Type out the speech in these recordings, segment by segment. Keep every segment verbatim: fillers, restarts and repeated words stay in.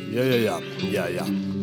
Я-я-я, я-я.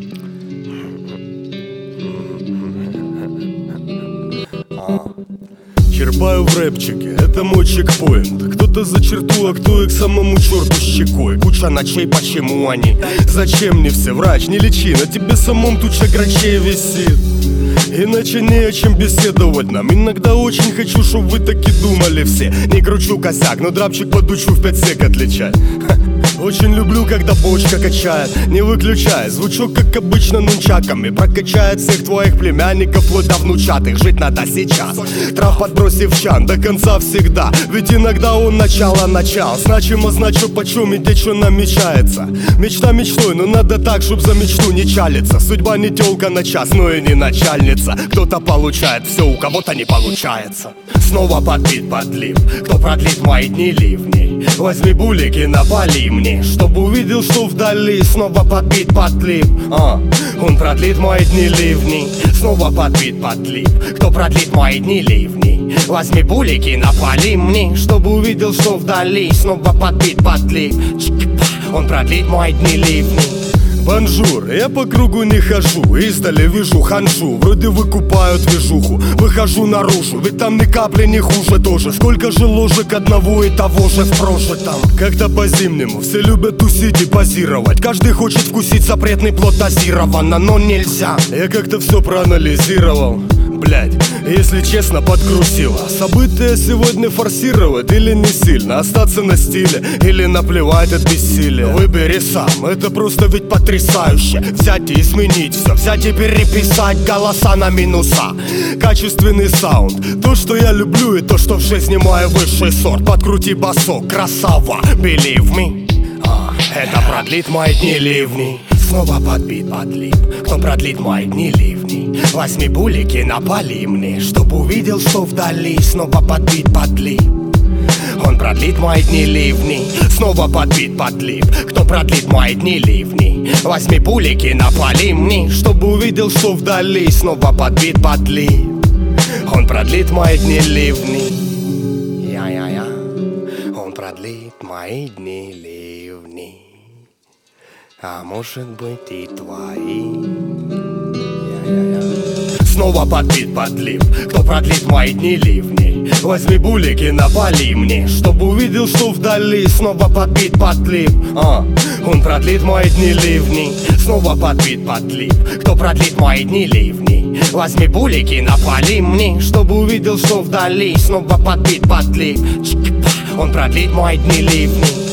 Черпаю в рэпчике, это мой чекпоинт. Кто-то за черту, а кто и к самому черту щекой. Куча ночей, почему они? Зачем мне все? Врач, не лечи, на тебе самом туча грачей висит. Иначе не о чем беседовать нам. Иногда очень хочу, чтоб вы таки думали все. Не кручу косяк, но драпчик подучу в пять сек отличать. Очень люблю, когда бочка качает, не выключая звучок, как обычно, нунчаками. Прокачает всех твоих племянников, вплоть до внучатых. Жить надо сейчас, трав подбросив в чан, до конца всегда. Ведь иногда он начало начал. Значимо значу почем и где что намечается. Мечта мечтой, но надо так, чтоб за мечту не чалиться. Судьба не тёлка на час, но и не начальница. Кто-то получает все, у кого-то не получается. Снова подбит подлив, кто продлит мои дни ливней. Возьми булики, напали мне, чтобы увидел, что вдали. Снова подбит подлив, а, он продлит мои дни ливней. Снова подбит подлив, кто продлит мои дни ливней. Возьми булики, напали мне, чтобы увидел, что вдали. Снова подбит подлив, он продлит мои дни ливней. Бонжур, я по кругу не хожу, издали вижу ханжу. Вроде выкупают движуху, выхожу наружу, ведь там ни капли не хуже тоже. Сколько же ложек одного и того же в прожитом. Как-то по-зимнему все любят тусить и позировать. Каждый хочет вкусить запретный плод дозированно, но нельзя. Я как-то все проанализировал. Блять, если честно, подкрутило. События сегодня форсировать или не сильно, остаться на стиле или наплевать от бессилия. Выбери сам, это просто ведь потрясающе. Взять и изменить все, взять и переписать голоса на минуса. Качественный саунд, то, что я люблю, и то, что в жизни мой высший сорт. Подкрути басок, красава, believe me. а, Это продлит мои дни ливней. Снова подбит подлив, кто продлит мои дни ливней. Возьми булики, напали мне, чтоб увидел, что вдали. Снова подбит подлив, он продлит мои дни ливней. Снова подбит подлив, кто продлит мои дни ливней. Возьми булики, напали мне, чтоб увидел, что вдали. Снова подбит подлив, он продлит мои дни ливней. Я-я-я, он продлит мои дни ливней. А может быть и твои. Я-я-я. Снова подбит подлив, кто продлит мои дни ливней. Возьми булики, напали мне, чтобы увидел, что вдали. Снова подбит подлив, а, он продлит мои дни ливней. Снова подбит подлив, кто продлит мои дни ливней. Возьми булики, напали мне, чтобы увидел, что вдали. Снова подбит подлив, он продлит мои дни ливней.